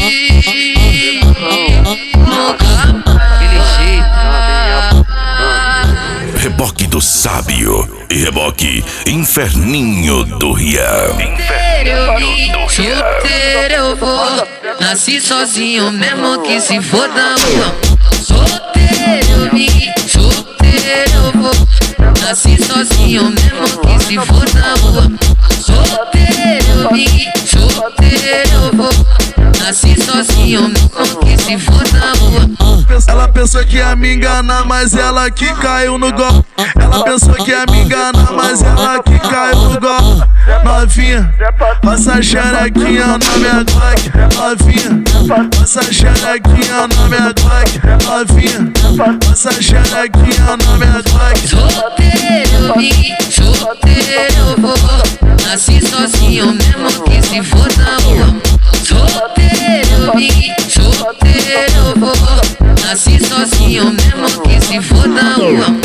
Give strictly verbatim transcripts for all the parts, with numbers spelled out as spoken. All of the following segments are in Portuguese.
Reboque do Sábio e reboque Inferninho do Rian. Inferninho do Rian. Solteiro eu vou, nasci sozinho mesmo que se for da rua. Solteiro eu vim, solteiro eu vou, nasci sozinho mesmo que se for da rua. Solteiro eu vim, solteiro eu vou, nasci sozinho mesmo que se for da rua. Ela pensou que ia me enganar, mas ela que caiu no golpe. Ela pensou que ia me enganar, mas ela que caiu no golpe. Novinha, passa a xerequinha na minha Glock. Novinha, passa a xerequinha na minha Glock. Novinha, passa a xerequinha na minha Glock. Solteiro eu vim, solteiro eu vou, nasci sozinho mesmo que se for da rua. Solteiro eu vim, solteiro eu vou, nasci sozinho mesmo que se for da rua.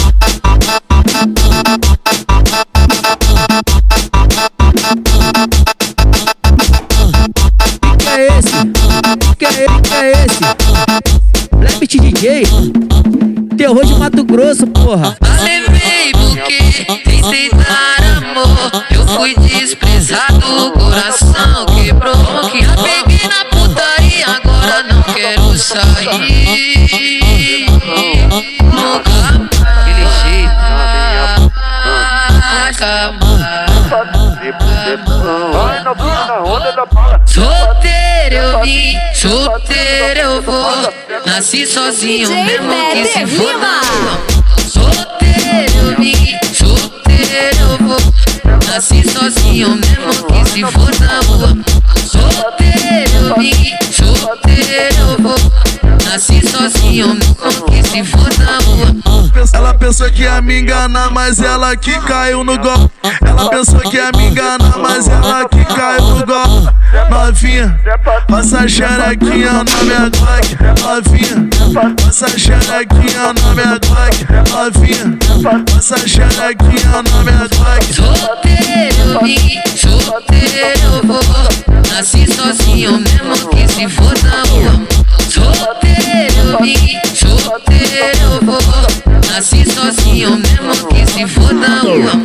Que é esse? Que é, que é esse? Black D J? Terror de Mato Grosso, porra. Levei porque tentei dar amor, eu fui desprezado, o coração quebrou. Que já peguei na putaria, agora não quero sair. Nunca aquele jeito, solteiro eu vim, solteiro eu vou, nasci sozinho mesmo que se for da rua. Solteiro eu vim, solteiro eu vou, nasci sozinho mesmo que se for da rua. Solteiro eu vim, solteiro eu vou, nasci sozinho mesmo que se for da rua. Ela pensou que ia me enganar, mas ela que caiu no golpe. Ela pensou que ia me enganar, mas ela que caiu no golpe. Novinha, passa a xerequinha na minha Glock. Novinha, passa a xerequinha na minha Glock. Novinha, passa a xerequinha na minha Glock. Solteiro eu vim, solteiro eu vou, nasci sozinho mesmo que se for da rua. Solteiro eu vim, solteiro eu vou, nasci sozinho mesmo que se for da rua.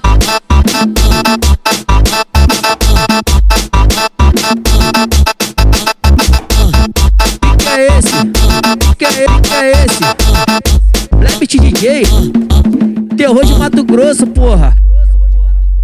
Que é esse? Que é, que é esse? Black D J? Terror de Mato Grosso, porra.